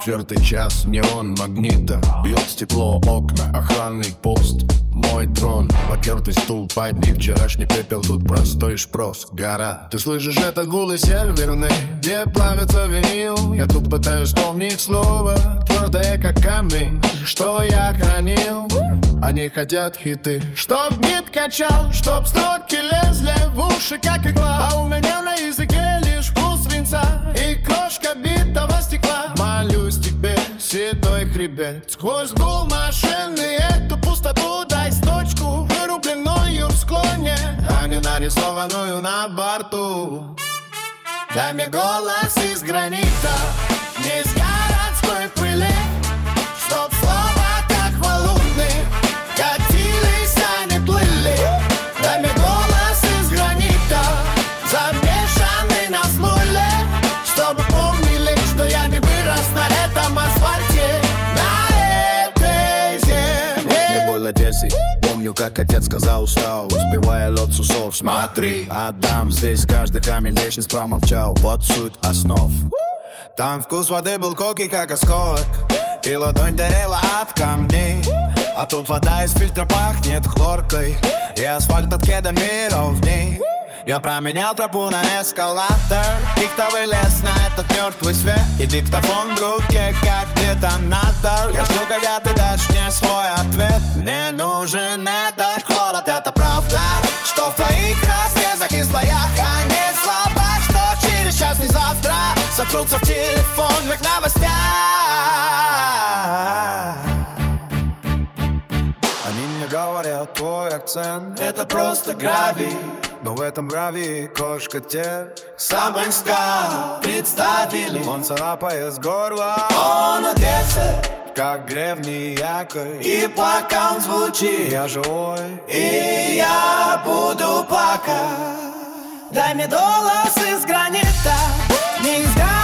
4 час, неон магнита. Бьет стекло, окна, охранный пост. Мой трон, потертый стул, под них вчерашний пепел. Тут простой шпрос, гора. Ты слышишь этот гул и северный, где плавится винил. Я тут пытаюсь вспомнить слово, твердое как камень, что я хранил. Они хотят хиты, чтоб бит качал, чтоб строки лезли в уши как игла. А у меня на языке лишь вкус свинца и крошка битого стекла. Молюсь тебе, седой хребет, сквозь гул машины эту пустоту дай точку, вырубленную в склоне, а не нарисованную на борту. Дай мне голос из гранита, не из городской пыли, чтоб слова как валуны катились, а не плыли. Дай мне голос из гранита, замешанный на смоле, чтобы помнили, что я не вырос на этом асфальте, на этой земле. Мне больно детей. Помню, как отец сказал, устал, сбивая лед с усов. Смотри, Адам, здесь каждый камень лестниц промолчал. Вот суть основ. Там вкус воды был колкий, как осколок, и ладонь горела от камней. А тут вода из фильтра пахнет хлоркой, и асфальт от кедами ровней. Я променял тропу на эскалатор, и кто вылез на этот мертвый свет, и диктофон в руке, как детонатор. Я жду, когда ты дашь мне свой ответ. Мне нужен этот холод, это правда, что в твоих разрезах и слоях, а не слова, что через час, не завтра сотрутся в телефонных новостях. Они мне говорят, твой акцент — это просто гравий, но в этом гравии кошка тех самых скал представили. Он царапает с горла, он одесса, как древний якорь, и пока он звучит, я живой, и я буду плакать. Дай мне голос из гранита, не из гранита.